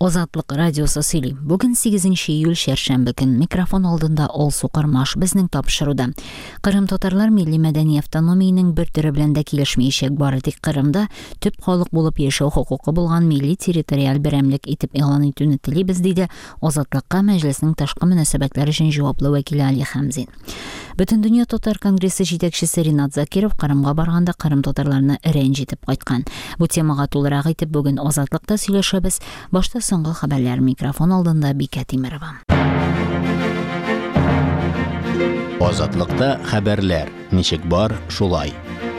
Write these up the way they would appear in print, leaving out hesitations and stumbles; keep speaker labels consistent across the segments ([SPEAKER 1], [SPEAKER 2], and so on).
[SPEAKER 1] Озатлык радиосы сөйли. Бүген 8 июль шәршәмбе көн микрофон алдында Олсу Кармаш безнең тапшыруда. Кырым татарлар милли мәдәни автономиянең бер төре белән дә килешмәячәк, бары тик Кырымда төп халык булып яшәү хукукы булган милли территориаль берәмлек итеп игълан итүне телибез, диде Озатлыкка мәҗлеснең ташкы мөнәсәбәтләр өчен җаваплы вәкиле Али Хәмзин. Бөтен дөнья татар конгрессы җитәкчесе Ринат Закиров Кырымга барганда Кырым татарларны рәнҗетеп кайткан. Бу темага тулырак итеп бүген Озатлыкта сөйләшәбез. Башта соңгы хәбәрләр микрофон алдында Бикә Тимерова.
[SPEAKER 2] Озатлыкта хәбәрләр. Ничек бар, шулай.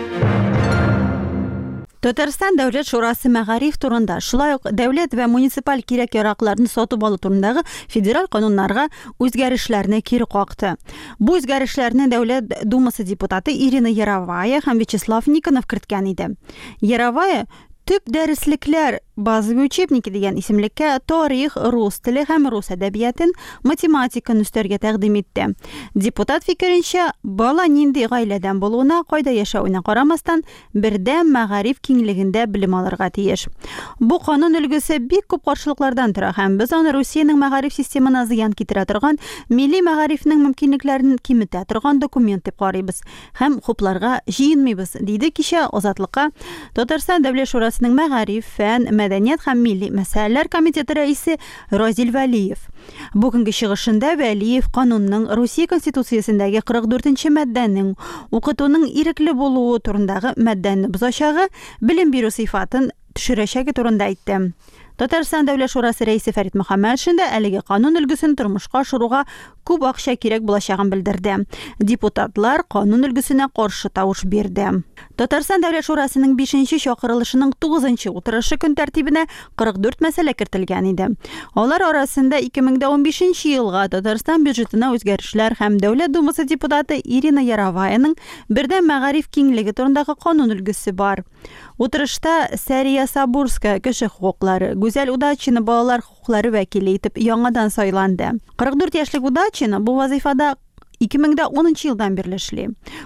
[SPEAKER 3] Татарстан Дәүләт Шурасы мәгариф турында, шулай ук дәүләт ва муниципаль кирәк-яракларны сатып алу турындагы федераль кануннарга үзгәрешләрне кире какты. Бу үзгәрешләрне Дәүләт Думасы депутаты Ирина Яровая һәм Вячеслав Никонов керткән иде. Яровая төп дәреслекләр базовый учебники дигән исемлеккә тарих, рус теле һәм рус әдәбиятын, математиканы өстәргә тәкъдим итте. Депутат фикеренчә, бала нинди гаиләдән булуына, кайда яшәвенә карамастан, бердәм мәгариф киңлегендә белем алырга тиеш. Бу канун өлгесе бик күп каршылыклардан тора һәм без аны Русиянең мәгариф системына зыян китерә торган, милли мәгарифнең мөмкинлекләрен киметә торган документ дип карыйбыз һәм хупларга җыенмыйбыз, диде кичә Озатлыкка Татарстан Дәүләт Шурасының мәгариф, фән, мәдәният һәм милли мәсьәләләр комитеты рәисе Разил Вәлиев. Бүгенге чыгышында Вәлиев канунның Русия Конституциясендәге 44-нче маддәнең укытуның ирекле булуы турындагы маддәне бозачагы, белем бирү сыйфатын төшерәчәге турында әйтте. Татарстан Дәүләт Шурасы рәисе Фәрит Мөхәммәтшин дә әлеге канун өлгесен тормышка ашыруга күп акча кирәк булачагын белдерде. Депутатлар канун өлгесенә каршы тавыш бирде. Татарстан Дәүләт Шурасының 5-нче чакырылышының 9-нчы утырышы көн тәртибенә 44 мәсьәлә кертелгән иде. Алар арасында 2015 елга Татарстан бюджетына үзгәрешләр һәм Дәүләт Думасы депутаты Ирина Яроваяның бердәм мәгариф киңлеге турындагы канун өлгесе бар. Утырышта Сәрия Сабурская кеше хукуклары, Гүзәл Удачина балалар хукуклары вәкиле итеп яңадан сайланды. 44 яшьлек Удачина бу вазифада 2010 елдан бирле эшли.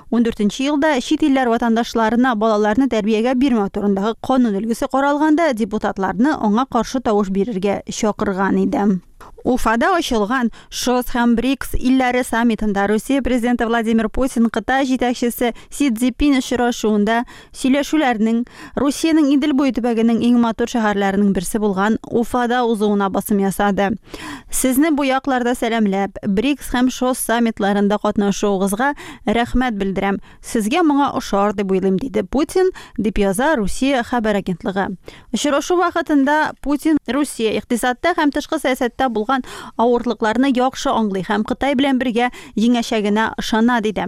[SPEAKER 3] 14 елда чит илләр ватандашларына балаларны тәрбиягә бирмәү турындагы канун өлгесе каралганда депутатларны аңа каршы тавыш бирергә чакырган иде. Уфада ачылган ШОС һәм БРИКС илләре саммитында Русия президенты Владимир Путин Кытай җитәкчесе Си Цзиньпин очрашуында сөйләшүләрнең Русиянең Идел буе төбәгенең иң матур шәһәрләренең берсе булган Уфада узуына басым ясады. Сезне бу якларда сәламләп, БРИКС һәм ШОС саммитларында катнашуыгызга рәхмәт белдерәм. Сезгә моңа ошар дип уйлыйм, диде Путин, дип яза Русия хәбәр агентлыгы. Очрашу вакытында Путин Русия икътисадта һәм тышкы сәясәттә булган авырлыкларны яхшы аңлый һәм Кытай белән бергә җиңәчәгенә ышана, диде.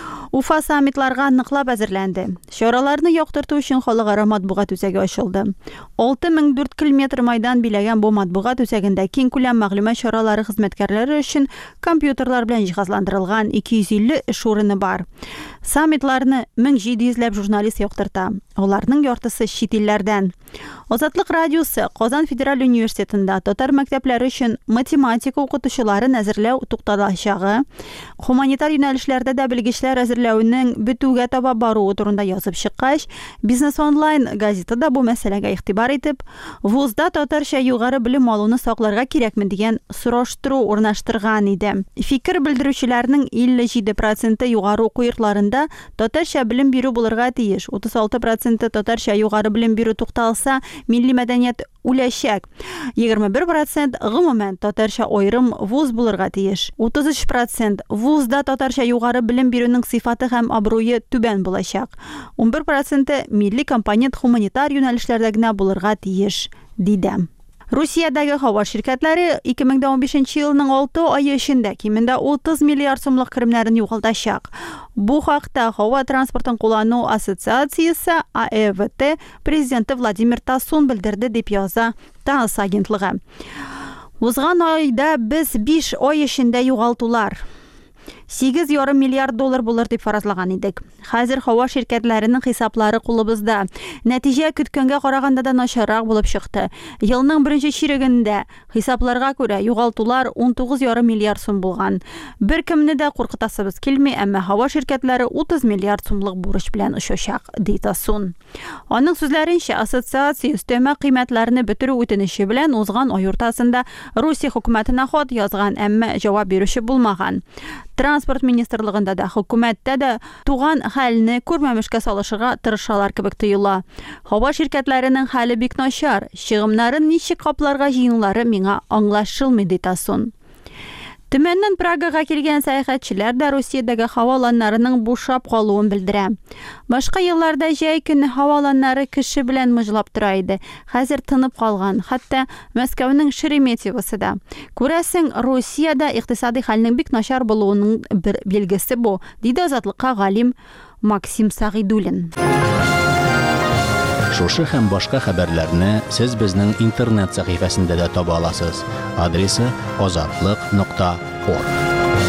[SPEAKER 3] Уфа саммитларга ныклап әзерләнде. Чараларны яктырту өчен халыкара матбугат үзәге ачылды. 6400 км майдан биләгән бу матбугат үзәгендә киң күләм мәгълүмат чаралары хезмәткәрләре өчен компьютерлар белән җиһазландырылган 250 эш урыны бар. Саммитларны 1700 журналист яктырта. Аларның яртысы чит илләрдән. Озатлык радиосы Казан Федераль университетында татар мәктәпләре өчен математика укытучыларын әзерләү тукталачагы, гуманитар юнәлешләрдә дә белгечләр әзерләүнең бетүгә таба баруы турында язып чыккач, Бизнес онлайн газетада бу мәсьәләгә игътибар итеп, вузда татарча югары белем алуны сакларга кирәкме дигән сораштыру урнаштырган иде. Фикер белдерүчеләрнең 57% югары уку йортларында татарча белем бирү булырга тиеш, 36% татарча югары белем бирү тукталса, милли мәдәният үләчәк. 21% гомумән татарча аерым вуз булырга тиеш. 33% вузда татарча югары белем бирүнең сыйфаты һәм абруе түбән булачак. 11% милли компонент гуманитар юнәлешләрдә генә булырга тиеш, диде. Русиядәге һава ширкәтләре 2015 елның 6 ае эчендә кимендә 30 миллиард сумлык керемнәрен югалтачак. Бу хакта Һава транспортын куллану ассоциациясе АЭВТ президенты Владимир Тасун белдерде, дип яза ТАСС агентлыгы. Узган айда без 5 ай эчендә югалтулар $8,5 миллиард булыр дип фаразлаган идек. Хәзер һава şirkәтләренең хисаплары кулыбызда. Нәтиҗә көткәнгә караганда да начаррак булып чыкты. Елның беренче чирегендә хисапларга күрә югалтулар 19,5 миллиард сум булган. Бер кемне дә куркытасыбыз килми, әмма һава şirkәтләре 30 миллиард сумлык бурыч белән очачак, ди Тасун. Аның сүзләренчә, ассоциация өстәмә кыйммәтләрне бетерү үтенече белән узган ай уртасында Русия хөкүмәтенә хат язган, әмма җавап бирүче булмаган. Транспорт министрлыгында да, хөкүмәттә дә туган хәлне күрмәмешкә салышырга тырышалар кебек тоела. Һава şirkәтләренең хәле бик начар. Чыгымнарын ничек капларга җыенулары миңа аңлашылмый, ди Тасун. Төмәннән Прагага килгән сәяхәтчеләр дә Русиядәге һаваланнарының бушап калуын белдерә. Башка елларда җәй көне һаваланнары кеше белән мыжлап тора иде. Хәзер тынып калган, хәтта Мәскәүнең Шереметьевосы да. Күрәсең, Русиядә икътисади хәлнең бик начар булуының бер билгесе бу, диде Азатлыкка галим Максим Сагыйдуллин.
[SPEAKER 2] Шушы һәм башка хәбәрләрне сез безнең интернет сәхифәсендә дә таба аласыз. Адресы azatlyk.org.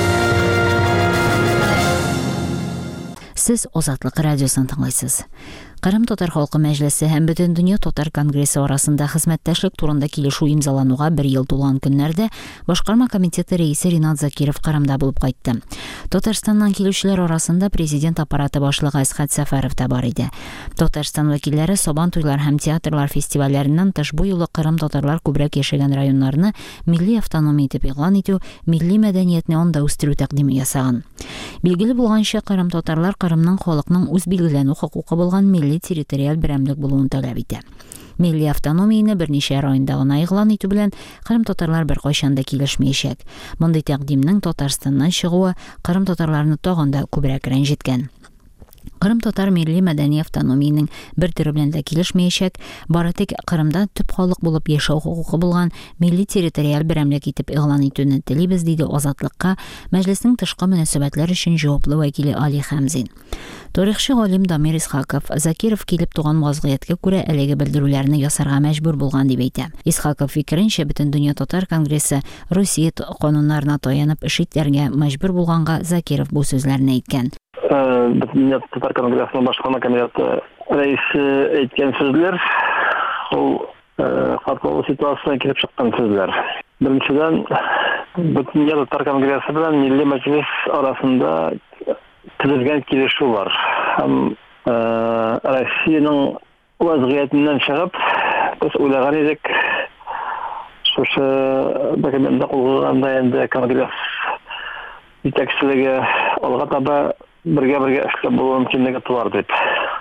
[SPEAKER 1] Сез Азатлык радиосын тыңлайсыз. Кырым Татар халкы мәҗлесе һәм Бөтен дөнья татар конгрессы арасында хезмәттәшлек турында килешү имзалануга 1 ел тулган көннәрдә башкарма комитеты рәисе Ринат Закиров Кырымда булып кайтты. Татарстаннан килүчеләр арасында президент аппараты башлыгы Әсхәт Сәфәров та бар иде. Татарстан вәкилләре Сабан туйлар һәм театрлар фестивальләреннән тыш бу юлы Кырым татарлар күбрәк яшәгән районнарны милли автономия итеп игълан итү, милли мәдәниятне анда үстерү тәкъдиме ясаган. Билгеле булганча, Кырым татарлар Кырымның халыкның үз билгеләнү хокукы булган милли территориаль берәмлек булуын таләп итә. Милли автономияны берничә районда гына игълан итү белән Кырым татарлар беркайчан да килешмәячәк. Мондый тәкъдимнең Татарстаннан чыгуы Кырым татарларны тагын да күбрәк рәнҗеткән. Кырым татар милли мәдәни автономияның бер төре белән дә килешмәячәк, бары тик Кырымда төп халык булып яшәү хукукы булган милли территориаль берәмлек итеп игълан итүне телибез, диде Азатлыкка мәҗлеснең тышкы мөнәсәбәтләр өчен җаваплы вәкиле Али Хәмзин. Тарихчы галим Дамир Исхаков Закиров килеп туган вазгыятькә күрә әлеге белдерүләрне ясарга мәҗбүр булган дип әйтә. Исхаков фикеренчә, Бөтен дөнья татар конгрессы Русия кануннарына таянып эш итәргә мәҗбүр булганга Закиров бу сүзләрне әйткән.
[SPEAKER 4] Бөтен дөнья татар конгрессының башкарма комитеты рәисе әйткән сүзләр, ул катлаулы ситуациягә килеп чыккан сүзләр. Беренчедән, Бөтен дөнья татар конгрессы белән милли мәҗлес арасында төзелгән килешү бар. Һәм Россиянең вазгыятеннән чыгып, без уйлаган идек, шушы документта кулланганда инде конгресс җитәкчелеге алга таба бергә эшләп булу мөмкинлеге туар дип.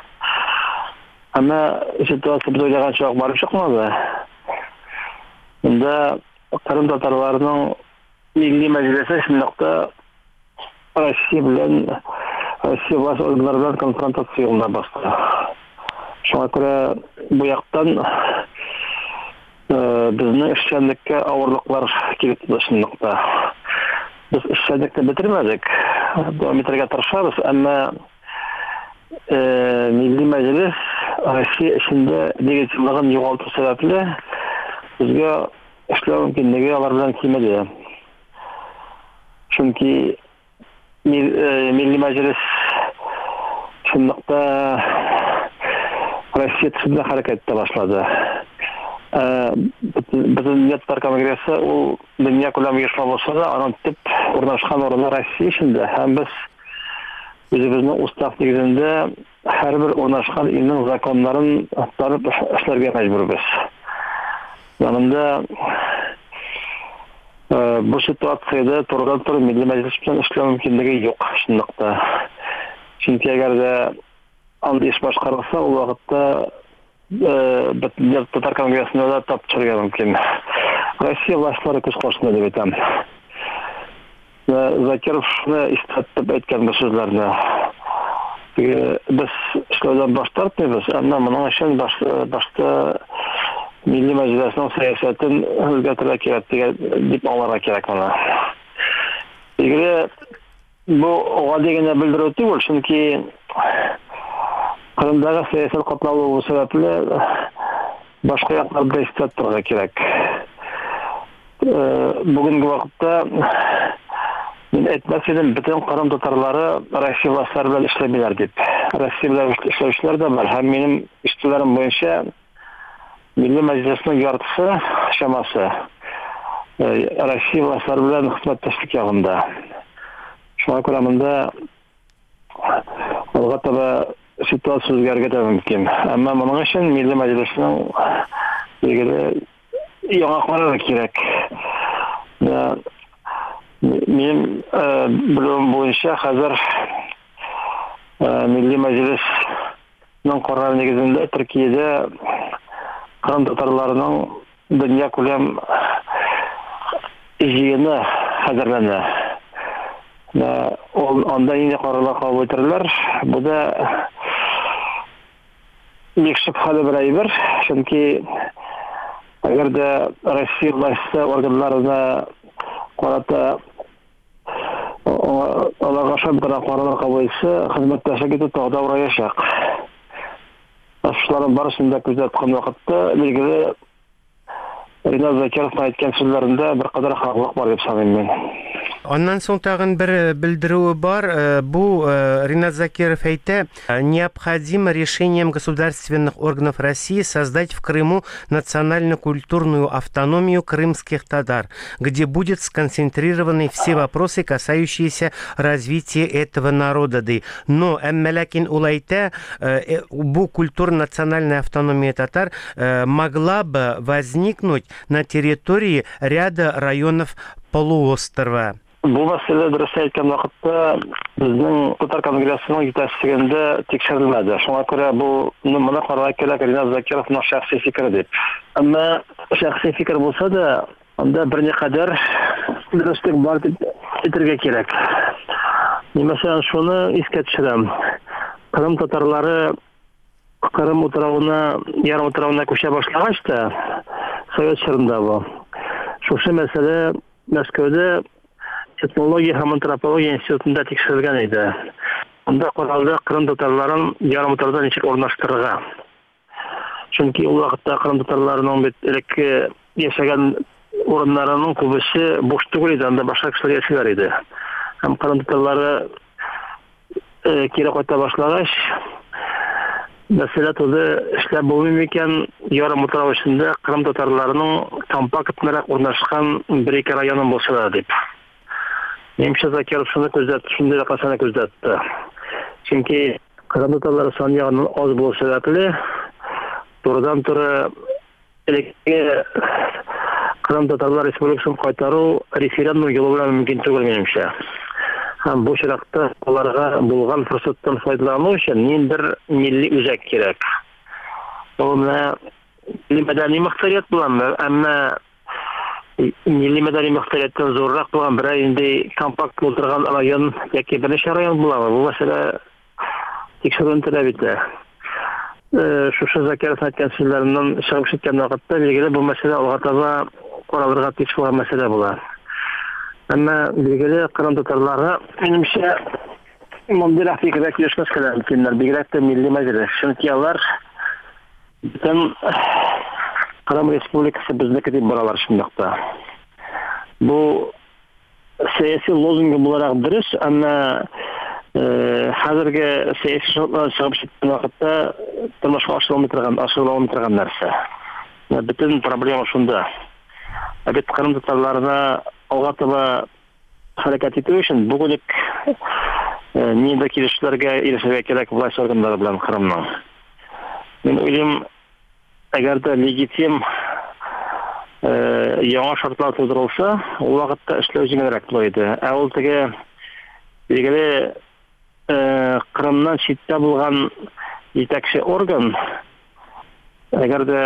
[SPEAKER 4] Әмма ситуация без уйлаганча барып чыкмады. Монда Кырым татарларының милли мәҗлесе шундыйда Россия белән власть органнары белән конфронтациягә басты. Шуңа күрә бу яктан безнең эшчәнлеккә авырлыклар килеп тудышынлыкта. Без эшчәнлекне бетермәдек, дәвам итәргә тырышабыз, әмма милли мәҗлес Россия эшендә легитимлыгын югалту сәбәпле безгә эшләү мөмкинлеге алар белән килмәде. Чөнки милли мәҗлес шундыйда Россия төсендә хәрәкәт итә башлады. Бөтен дөнья татар конгрессы ул дөнья күләм оешма булса да, аның төп урнашкан урыны Россия эчендә. Һәм без үзебезнең устав нигезендә һәрбер урнашкан илнең законнарын тарып эшләргә мәҗбүрбез. Янында бу ситуациядә турыдан-туры милли мәҗлес белән эшләү мөмкинлеге юк шундыйда. Чөнки әгәр дә андый эш башкарылса, ул вакытта Бөтен татар конгрессына да тап төшәргә мөмкин. Россия властлары көч кушты дип әйтәм. Закиров шуны истәтеп әйткән бу сүзләрне. Без эшләүдән баш тартмыйбыз, әмма моның өчен башта милли мәҗлеснең сәясәтен үзгәртергә кирәк дип аңларга кирәк моны. Бу гади генә белдерү түгел, чөнки Кырымдагы сәясәт катлаулы сәбәпле башка якларда истәп торырга кирәк. Бүгенге вакытта Мин әйтмәс идем, бөтен Кырым татарлары Россия властьлары белән эшләмиләр дип. Россия белән эшләүчеләр дә бар. Һәм минем ишетүләрем буенча Милли Мәҗлеснең яртысы чамасы Россия властьлары белән хезмәттәшлек ягында. Шуңа күрә монда алга таба ситуация үзгәрергә дә мөмкин. Әмма моның өчен Милли Мәҗлеснең билгеле яңа карары кирәк. Min bilum boyunca hazır Milli Meclis'nin kararı negizinde Türkiye'de Kırım Tatarlarının dünya kulem jiyini hazırlandı. Onda yine kararlar kabul ettirirler. Bu da bir şüpheli bir ayıbır. Çünkü eğer de Rusya власти organlarına karata Аларга шап гына карарлар кабул итсә, хезмәттәшлек итү тагы ураяшак. Ашларын барышында күзәткән вакытта билгеле Ринат Закиров әйткән сүзләрендә бер кадәр хаклык бар дип саныйм мин.
[SPEAKER 5] Ondan soң тагын бер белдерүе бар. Бу Ринат Закиров әйтә, необходимо решением государственных органов России создать в Крыму национально-культурную автономию крымских татар, где будут сконцентрированы все вопросы, касающиеся развития этого народа. Но ләкин ул әйтә, бу культурно-национальная автономия татар могла бы возникнуть на территории ряда районов полуострова.
[SPEAKER 4] Бу мәсьәлә дөрес әйткән вакытта безнең Татар конгрессының җитәкчелегендә тикшерелмәде. Шуңа күрә бу моны карарга кирәк Ринат Закировның шәхси фикере дип. Әмма шәхси фикер булса да, анда берникадәр дөрестлек бар дип әйтергә кирәк. Мәсәлән, шуны искә төшерәм. Кырым татарлары Кырым утравына, ярым утравына күчә башлагач та, Совет чорында бу. Шушы мәсьәлә Мәскәүдә Этнология һәм антропология институтында тикшерелгән иде. Анда каралды Кырым татарларын ярым утрауда ничек урнаштырырга. Чөнки ул вакытта Кырым татарларының бит элекке яшәгән урыннарының күбесе буш түгел иде, анда башка кешеләр яшиләр иде. Һәм Кырым татарлары кире кайта башлагач, мәсьәлә туды, эшләп булмый микән ярым утрау эчендә Кырым татарларының компактнарак урнашкан бер-ике районын булса дип. Немче Закиров шуны күздәтте, шундый касаны күздәтте. Чөнки Кырым татарлары саны ягыннан аз булу сәбәпле, турыдан-туры элекке Кырым татарлар республикасын кайтару референдум юлы белән мөмкин түгел минемчә. Һәм бу чиракта аларга булган форсаттан файдалану өчен ниндидер милли үзәк кирәк. Ул менә мәдәни мөхтәрият булган, әмма Milli мәдәни мөхтәрияттән зуррак булган бер инде компакт булдырган район яки берничә район була. Бу мәсьәлә тикшерүне таләп итә. Шушы Закиров әйткән сүзләреннән чыгып чыккан вакытта билгеле бу мәсьәлә алга таба каралырга тиеш булган мәсьәлә була. Әмма билгеле Кырым татарлары минемчә мондый фикергә килешмәс кенә бигрәк тә Милли Мәҗлес. Чөнки алар бөтен Кырым Республикасы безнеке дип баралар шундыйда. Бу сәяси лозунг буларак дөрес, әмма хәзерге сәяси шартлар чыгып чыккан вакытта тормышка ашырыламый торган нәрсә. Бөтен проблема шунда. Бит Кырым татарларына алга таба хәрәкәт итү өчен бүген ниндидер килешүләргә ирешергә кирәк власть органнары белән Кырымның. Мин уйлыйм, әгәр дә легитим яңа шартлар тудырылса, ул вакытта эшләү җиңелрәк була иде. Ә ул теге билгеле Кырымнан читтә булган җитәкче орган, әгәр дә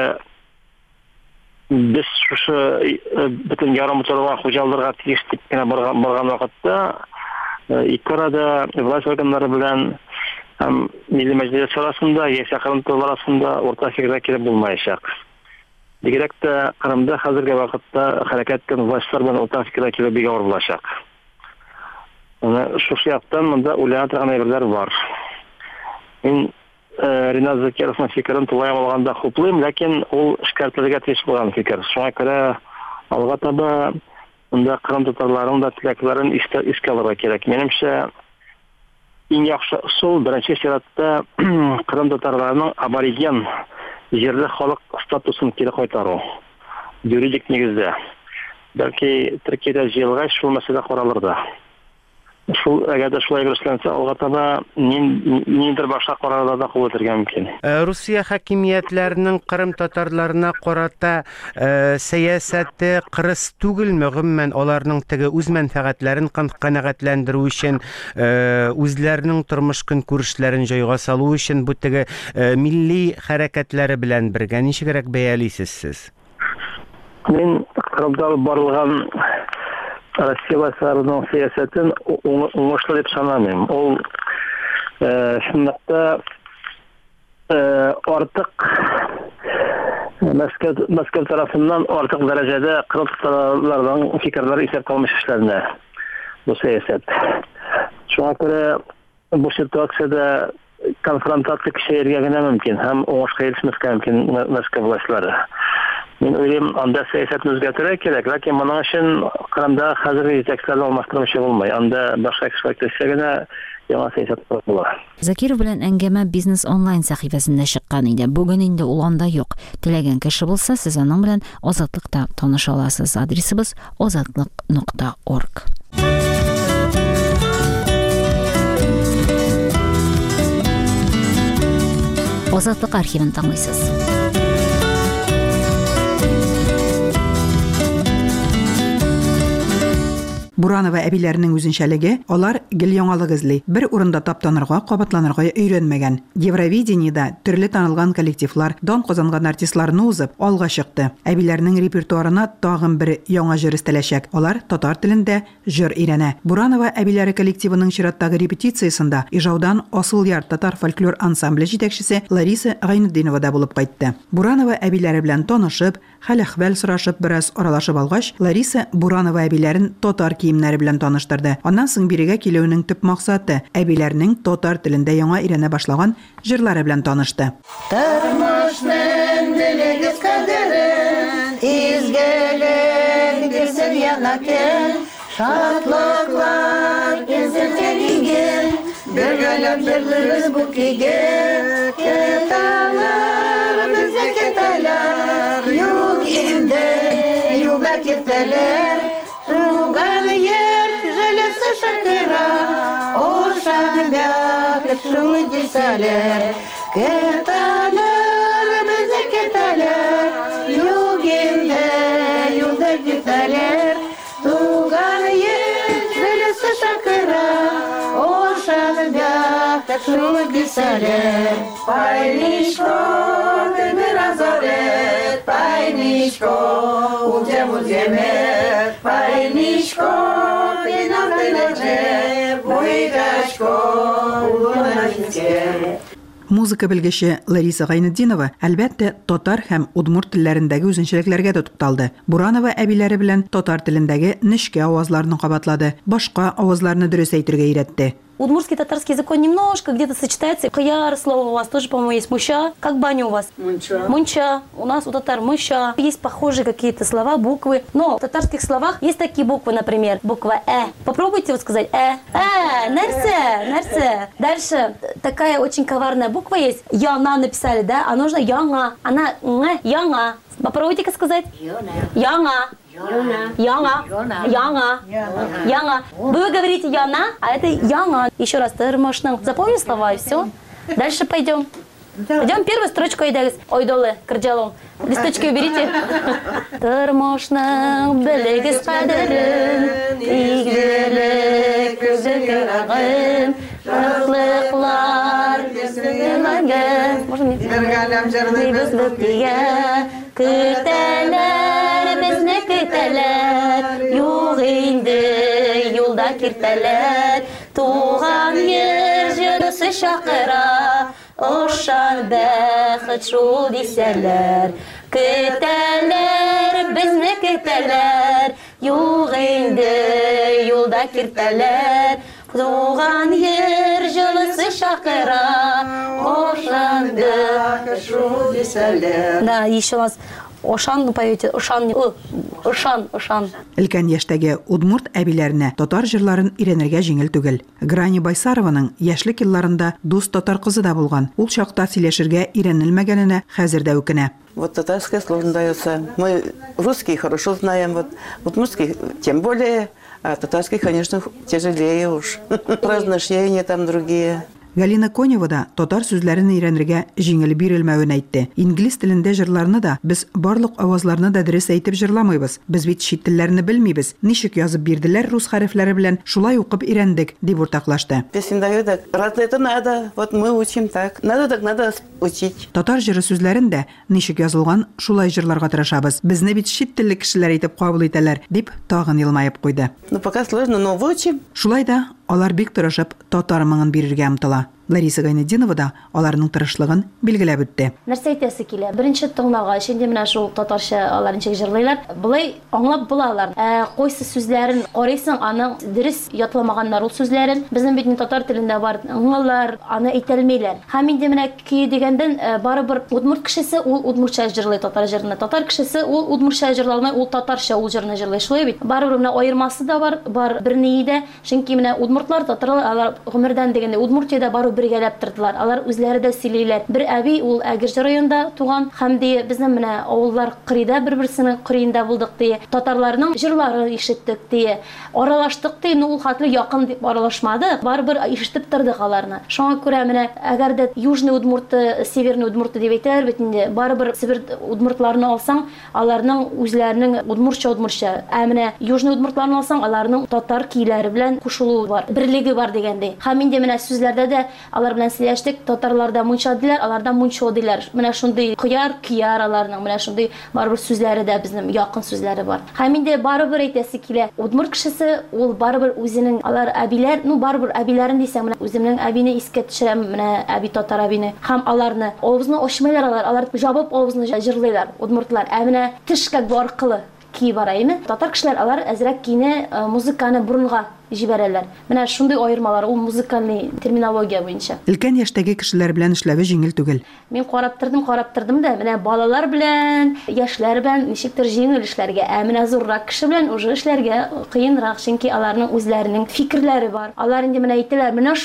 [SPEAKER 4] без шушы бөтен ярым утырга хуҗаларга тиеш дип кенә барган вакытта, ике арада власть органнары белән һәм Милли Мәҗлес арасында, яисә Кырым татарлары арасында урта фикергә килеп булмаячак. Бигрәк тә Кырымда хәзерге вакытта хәрәкәт иткән властьлар белән урта фикергә килеп бик авыр булачак. Шушы яктан монда уйлана торган әйберләр бар. Мин Ринат Закировның фикерен тулай алганда хуплыйм, ләкин ул эшкәртелергә тиеш булган фикер. Шуңа күрә алга таба Монда Кырым татарларының да теләкләрен искә алырга кирәк. Минемчә, иң яхшы усул беренче чиратта Кырым татарларының абориген җирле халык статусын кире кайтару. Юридик нигездә. Бәлки Төркиядә җыелгач шул мәсьәлә каралыр да. Шул әгәр шулай эшләнсә, алга таба ниндидер башка карарларда кабул итәргә мөмкин.
[SPEAKER 5] Русия хакимиятләренең Кырым татарларына карата сәясәте кырыс түгелме, гомумән аларның теге үз мәнфәгатьләрен канәгатьләндерү өчен, үзләренең тормыш көнкүрешләрен җайга салу өчен бу теге милли хәрәкәтләре белән бергә ничегрәк бәялисез сез?
[SPEAKER 4] Мин Кырымда барлыгын Россия вәсарының сәясәтен уңышлы дип санамыйм. Ул шундый артык Мәскәү тарафыннан артык дәрәҗәдә Кырым татарларының фикерләре исәпкә алынмыш эшләренә бу сәясәт. Шуңа күрә бу ситуациядә конфронтация көчәяргә генә мөмкин һәм уңышка ирешмәскә мөмкин Мәскәү властьлары. Мин уйлыйм, анда сәясәтне үзгәртергә кирәк, ләкин моның өчен Кырымда хәзерге җитәкчеләрне алмаштырмыйча булмый. Анда башка кешеләр генә яңа сәясәт була.
[SPEAKER 1] Закиров белән әңгәмә Бизнес онлайн сәхифәсендә чыккан иде. Бүген инде ул анда юк. Теләгән кеше булса, сез аның белән Азатлыкта таныша аласыз. Адресыбыз azatlyk.org. Азатлык архивын тыңлыйсыз.
[SPEAKER 6] Буранова әбиләренең үзенчәлеге, алар гел яңалык эзли. Бер урында таптанырга, кабатланырга өйрәнмәгән. Евровидениедә төрле танылган коллективлар, дан казанган артистларны узып, алга чыкты. Әбиләренең репертуарына тагын бер яңа җыр өстәләчәк. Алар татар телендә җыр өйрәнә. Буранова әбиләре коллективының чираттагы репетициясендә Ижаудан Асыл яр татар фольклор ансамбле җитәкчесе Лариса Гайнетдинова да булып кайтты. Буранова әбиләре белән танышып, хәл-әхвәл сорашып бераз аралашып алгач, Лариса Буранова әбиләрен татар киемнәре белән таныштырды. Аннан соң бирегә килүнең төп максаты әбиләрнең татар телендә яңа өйрәнә башлаган җырлары белән танышты.
[SPEAKER 7] Тормышның дилегез кадерен, изгелек дисен янакен, шатлыклар кенсен тәлиген, бергәләп җырлыгыз бу кигә, кеталар, безгә кеталар, юк инде, юлда кетәләр, Шуган ер җылысы шакыра, ошанда кешү дисәләр, кеталар, безгә кетәләр, юк инде, юлда кетәләр, Шуган ер җылысы шакыра, ошанда кешү дисәләр, Пайнишко, Назарет, Пайнишко, Уземет, Пайнишко, Пинамденече, Буйгашко, Улунашке.
[SPEAKER 6] Музыка белгече Лариса Гайнетдинова әлбәттә татар һәм удмурт телләрендәге үзенчәлекләргә дә тукталды. Буранова әбиләре белән татар телендәге нечкә авазларны кабатлады, башка авазларны дөрес әйтергә өйрәтте.
[SPEAKER 8] Удмуртский татарский язык, он немножко где-то сочетается. Каяр слово у вас тоже, по-моему, есть. Муща. Как баня у вас?
[SPEAKER 7] Мунча.
[SPEAKER 8] Мунча. У нас у татар муща. Есть похожие какие-то слова, буквы. Но в татарских словах есть такие буквы, например, буква «э». Попробуйте вот сказать «э». Нерсе, нерсе. Дальше такая очень коварная буква есть. Яна написали, да? А нужно яна. Она яна. Попробуйте-ка сказать. Яна. Яна. Яна. Вы говорите яна, а это яна. Еще раз, тормошның. Запомни слова и все. Дальше пойдем. Пойдем первую строчку айдагыз. Ойдолы, кырджалом. Листочки уберите. Тормошның білегіз қадырын, игілік көзі көрағын, шақлықлар көзіліңін. Можно мне?
[SPEAKER 7] Бергалям жырды біз бүттіге,
[SPEAKER 8] Күтәләр, безне күтәләр, юк инде, юлда киртәләр, туган ер җырысы шакыра, ошан бәхет шул дисәләр. Күтәләр, безне күтәләр, юк инде, юлда киртәләр, туган ер җырысы шакыра, ошан бәхет шул дисәләр. Да, еще раз. Ошан поете, Ошан, Ышан.
[SPEAKER 6] Өлкән яшьтәге удмурт әбиләренә татар җырларын өйрәнергә җиңел түгел. Грани Байсарованың яшьлек елларында дус татар кызы да булган. Ул чакта сөйләшергә өйрәнелмәгәненә хәзер дә үкенә.
[SPEAKER 9] Вот татарское сложно дается. Мы русский хорошо знаем, вот удмуртский тем более, а татарский, конечно, тяжелее уж. Произношения там другие.
[SPEAKER 6] Галина Конева да татар сүзләрен өйрәнергә җиңел бирелмәвен әйтте. Инглиз телендә җырларны да без барлык авазларны да дөрес әйтеп җырламыйбыз. Без бит чит телләрне белмибез. Ничек язып бирделәр рус хәрефләре белән, шулай укып өйрәндек, дип уртаклашты.
[SPEAKER 9] Песен дают, так, раз это надо, вот мы учим так. Надо учить.
[SPEAKER 6] Татар җыры сүзләрен дә ничек язылган, шулай җырларга тырышабыз. Безне бит чит телле кешеләр итеп кабул итәләр, дип тагын елмаеп куйды.
[SPEAKER 9] Ну пока сложно, но выучим.
[SPEAKER 6] Шулай да алар бик тырышып татар моңын бирергә омтыла. Лариса Гайнетдинова да аларның тырышлыгын билгеләп үтте.
[SPEAKER 8] Нәрсә әйтәсе килә? Беренче тыңлагач, инде менә шул татарча алар ничек җырлыйлар, булай аңлап булалар. Койсы сүзләрен карыйсың, аның дөрес ятламаганнар ул сүзләрен. Безнең бит татар телендә бар, аңлалар, аны әйтәлмәйләр. Һәм инде менә көй дигәндән барыбер удмурт кешесе ул удмуртча җырлый татар җырын. Татар кешесе ул удмуртча җырламый, ул татарча ул җырны җырлый. Шулай бит. Барыбер менә аермасы да бар берни дә. Чөнки менә удмуртлар, татарлар алар гомердән дигәндә удмуртиядә бару бергәләп тордылар. Алар үзләре дә сөйлиләр. Бер әби ул Әгерҗе районында туган һәм ди безнең менә авыллар кырыйда бер-берсенең кырыенда булдык ди. Татарларның җырларын ишеттек ди. Аралаштык ди. Ул хәтле якын дип аралашмады. Барыбер ишетеп тордык аларны. Шуңа күрә менә әгәр дә Южный Удмурты, Северный Удмурты дип әйтәләр бит инде. Барыбер Сибир удмуртларны алсаң, аларның үзләренең удмуртча. Ә менә Южный Удмуртларны алсаң, аларның татар көйләре белән кушылуы бар, берлеге бар дигәндәй. Һәм инде менә сүзләрдә дә алар белән сөйләштек. Татарларда мунча диләр, аларда мунчо диләр. Менә шундый кыяр аларның, менә шундый барыбер сүзләре дә безнең якын сүзләре бар. Һәм инде барыбер әйтәсе килә. Удмурт кешесе ул барыбер үзенең алар әбиләр, барыбер әбиләрен дисәң, менә үземнең әбине искә төшерәм, менә әби татар әбине. Һәм аларны авызны ачмыйлар, алар җабып авызны җырлыйлар удмуртлар. Ә менә тешкә аркылы ки бараймы? Татар кешеләр алар әзрәк кине музыканы бурынга җибәрәләр. Менә шундый аермалар ул музыкаль терминология буенча.
[SPEAKER 6] Өлкән яшьтәге кешеләр белән эшләве җиңел түгел.
[SPEAKER 8] Мин карап тордым да, менә балалар белән, яшьләр белән ничектер җиңел эшләргә, ә менә зуррак кеше белән уже эшләргә кыенрак, чөнки аларның үзләренең фикерләре бар. Алар инде менә әйтәләр, менә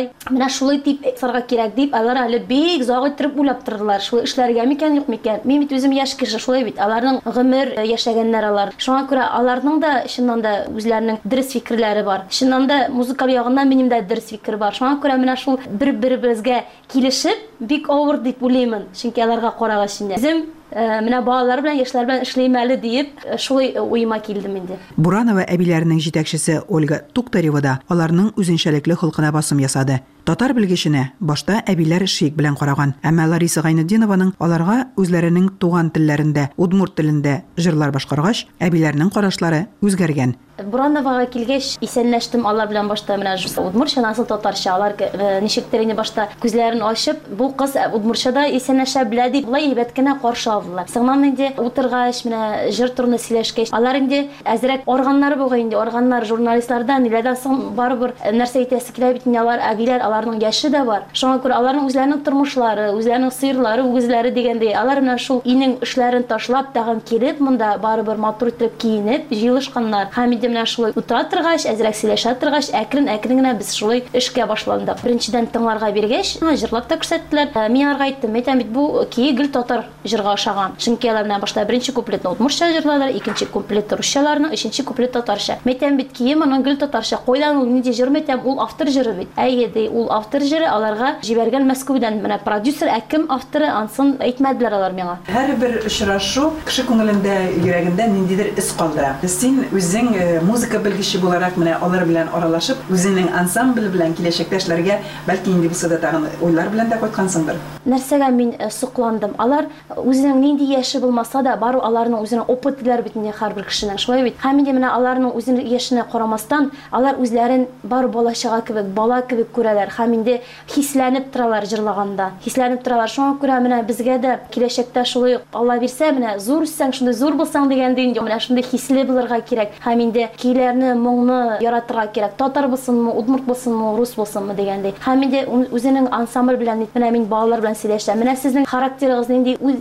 [SPEAKER 8] шулай дип сарга кирәк дип, алар әле бик зак итеп уйлап тордылар. Шулай эшләргә микән, юк микән? Мин бит үзем яшь кеше, шулай бит. Аларның гомер яшәгәннәр алар. Шуңа күрә аларның да чыннан да үзләренең дөрес фикерләре бар. Чыннан да музыкаль ягыннан минем дә дөрес фикер бар. Шуңа күрә менә шул бер-беребезгә килешеп бик авыр дип уйлыймын. Чөнки аларга карагач инде. Үзем менә балалар белән, яшьләр белән эшләйм әле дип, шулай уйма килдем инде.
[SPEAKER 6] Буранова әбиләренең җитәкчесе Ольга Туктарева да аларның үзенчәлекле холкына басым ясады. Татар белгеченә башта әбиләр шик белән караган, әмма Лариса Гайнетдинованың аларга үзләренең туган телләрендә, удмурт телендә җырлар башкаргач, әбиләрнең карашлары үзгәргән.
[SPEAKER 8] Буранновага килгәч, исәнләштем алар белән башта менә удмуртча, насыл татарча. Алар ничектер инде башта күзләрен ачып, бу кыз удмуртчада исәнләшә белә дип, булай һәйбәт кенә каршы алдылар. Соңнан инде утыргач, менә җыр турында сөйләшкәч, алар инде әзрәк органнар бугай инде, органнар журналистлардан, ниләрдән соң барыбер нәрсә әйтәсе килә бит инде, алар әбиләр, аларның яше дә бар. Шуңа күрә аларның үзләренең тормышлары, үзләренең сыерлары, үгезләре дигәндәй, алар менә шул инең эшләрен ташлап, тагын килеп, монда барыбер матур итеп киенеп, җыелышканнар. Һәм менә шулай утыра торгач, әзрәк сөйләшә торгач, әкрен генә без шулай эшкә башландык. Беренчедән тыңларга биргәч, җырлап та күрсәттеләр. Мин аларга әйттем, бит бу гел татар җырга ошаган. Чөнки алар белән башта беренче куплетны удмуртча җырладылар, икенче куплет русчаларның, өченче куплет татарча. Мәйтәм бит моның гел татарча. Кайдан ул нинди җыр мәйтәм, ул автор җыры бит. Әйе, ул автор җыры аларга җибәргән Мәскәүдән. Менә продюсер кем авторы ансын әйтмәделәр алар миңа.
[SPEAKER 6] Һәрбер очрашу кеше күңелендә, йөрәгендә ниндидер эз калдыра. Син үзең музыка белгече буларак менә алар белән аралашып, үзенең ансамбль белән киләчәктә эшләргә, бәлки инде булса да тагын уйлар белән дә кайткансыңдыр.
[SPEAKER 8] Нәрсәгә мин сокландым? Алар үзенең нинди яше булмаса да, бару аларның үзенең опытлар бит инде һәрбер кешенең. Шулай бит. Һәм инде менә аларның үзенең яшенә карамастан, алар үзләрен бар балачага кебек, бала кебек күрәләр. Һәм инде хисләнеп торалар җырлаганда. Хисләнеп торалар. Шуңа күрә менә безгә дә киләчәктә шулай Алла бирсә, менә зур үссәң, шундый зур булсаң дигәндә инде менә шундый хисле булырга кирәк. Һәм инде көйләрне, моңны яратырга кирәк. Татар булсынмы, удмурт булсынмы, рус булсынмы дигәндәй. Һәм инде үзенең ансамбль белән менә мин балалар белән сөйләшәм. Менә сезнең характерыгыз нинди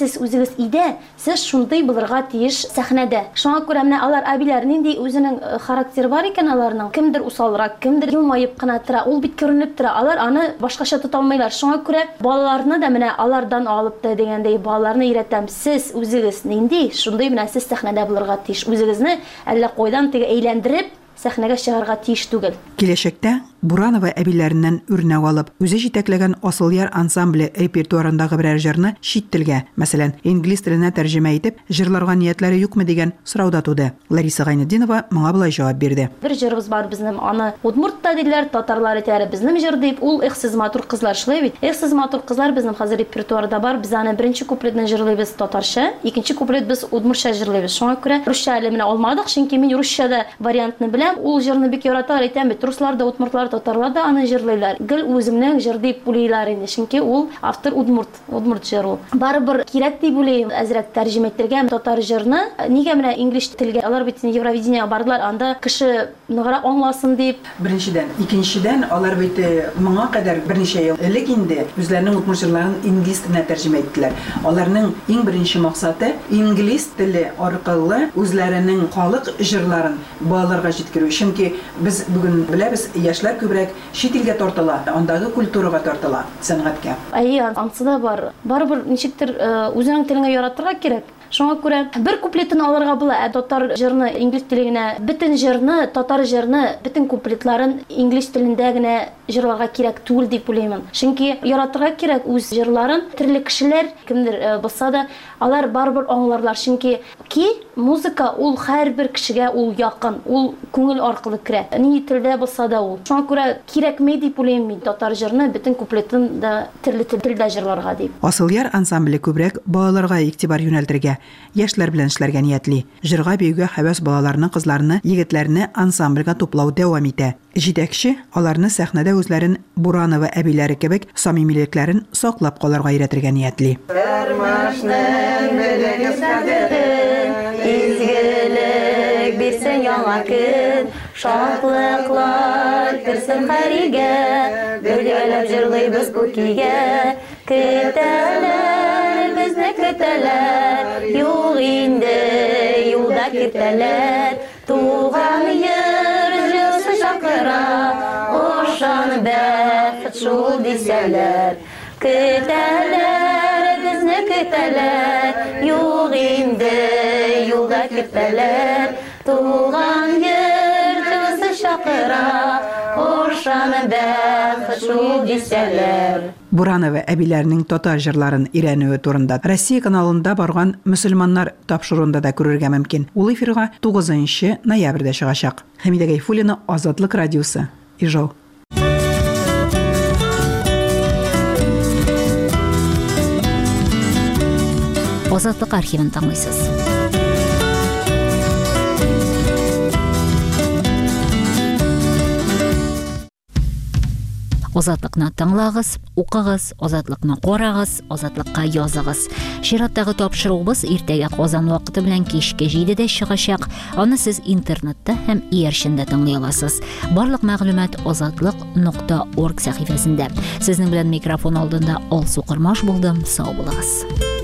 [SPEAKER 8] сез үзегез идә, сез шундый булырга тиеш сәхнәдә. Шуңа күрә менә алар әбиләр нинди үзенең характер бар икән аларның. Кемдер усалрак, кемдер елмаеп кына тора, ул бит күренеп тора. Алар аны башкача тота алмыйлар. Шуңа күрә балаларны да менә алардан алып та дигәндәй балаларны өйрәтәм. Сез үзегез нинди шундый менә сез сәхнәдә булырга тиеш. Үзегезне әллә кайдан теге әйләндереп сәхнәгә чыгарга тиеш түгел.
[SPEAKER 6] Киләчәктә Буранова әбиләреннән үрнәк алып, үзе җитәкләгән Асылъяр ансамбле репертуарындагы берәр җырны чит телгә, мәсәлән, инглиз теленә тәрҗемә итеп, җырларга ниятләре юкмы дигән сорауда туды. Лариса Гайнетдинова моңа булай җавап бирде.
[SPEAKER 8] Бер җырыбыз бар безнең, аны Удмуртта диләр, татарлар әйтәләр, безнең җыр дип, ул ихсез матур кызлар шулай бит. Ихсез матур кызлар безнең хәзер репертуарда бар. Без аны беренче куплетны җырлыйбыз татарча, икенче куплет без удмуртча җырлыйбыз. Шуңа күрә русча әле менә алмадык, чөнки мин русчада вариантны беләм. Ул җырны бик яраталар, әйтәм бит, руслар да, удмуртлар, татарлар да аны җырлыйлар. Гел үземнең җыр дип уйлыйлар инде, чөнки ул автор удмурт җыры. Барыбер кирәк дип уйлыйм, әзрәк тәрҗемә итәргә татар җырны. Нигә менә инглиш телгә алар бит Евровидениягә бардылар, анда кеше ныграк аңласын дип.
[SPEAKER 6] Беренчедән, икенчедән, алар бит моңа кадәр берничә ел элек инде үзләренең удмурт җырларын инглиз теленә тәрҗемә иттеләр. Аларның иң беренче максаты инглиз теле аркылы үзләренең халык җырларын балаларга җиткерү. Чөнки без бүген беләбез, яшьләр күбрәк чит илгә тартыла, андагы культурага тартыла, сәнгатькә.
[SPEAKER 8] Ансы да бар. Барыбер ничектер үзенең теленә яратырга кирәк. Шуңа күрә бер куплетын алырга була, татар җырны инглиз телендә, бөтен җырны, татар җырны, бөтен куплетларын инглиз телендә генә җырларга кирәк түгел дип уйлыйм. Чөнки яратырга кирәк үз җырларын. Төрле кешеләр, кемдер булса да, алар барыбер аңларлар. Чөнки музыка ул һәрбер кешегә ул якын, ул күңел аркылы керә. Ни телдә булса да ул. Шуңа күрә кирәкми дип уйлыйм мин татар җырны, бөтен куплетін да төрле телдә җырларга дип.
[SPEAKER 6] Асылъяр ансамбле күбрәк балаларга игътибар юнәлтергә, яшьләр белән эшләргә ниятли. Җырга биюгә һәвәс балаларны, кызларны, егетләрне ансамбльгә туплау дәвам итә. Җитәкче аларны сәхнәдә үзләрен Буранова әбиләре кебек самимилекләрен саклап калырга өйрәтергә ниятли.
[SPEAKER 8] Изгелек бирсен яңа көн, шатлыклар керсен һәригә, бергәләп җырлыйбыз күкигә, көтәләр безне көтәләр, юк инде юлда көтәләр, туган йөр җылсы чакыра, ошан бәхет шул дисәләр, көтәләр безне көтәләр, юк инде юлда көтәләр, туган йөр җылсы чакыра, ошан бәхет шул дисәләр.
[SPEAKER 6] Буранова әбиләренең татар җырларын өйрәнүе турында Россия каналында барган мөселманнар тапшыруында да күрергә мөмкин. Ул эфирга 9 ноябрьдә чыгачак. Хәмидә Гайфуллина, Азатлык радиосы, Ижау.
[SPEAKER 1] Азатлык архивын тыңлыйсыз. Азатлыкны тыңлагыз, укыгыз, азатлыкны карагыз, азатлыкка языгыз. Чираттагы тапшыруыбыз иртәгә Казан вакыты белән кичке 7дә чыгачак. Аны сез интернетта һәм иярчендә тыңлый аласыз. Барлык мәгълүмат azatlyk.org сәхифәсендә. Сезнең белән микрофон алдында Алсу Кырмаш булдым. Сау булыгыз.